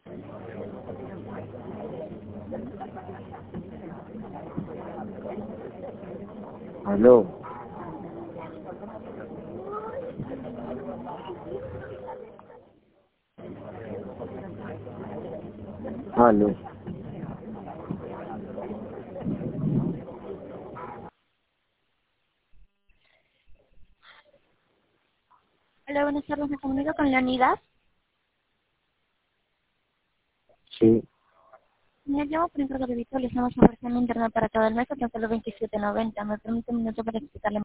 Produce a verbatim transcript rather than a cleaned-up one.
Aló. Aló. Hola, buenas tardes, me comunico con Leonidas. Sí. Me llamo por encargo de Vito, le estamos ofreciendo internet para todo el mes, hasta los veintisiete noventa. ¿Me permite un minuto para explicarle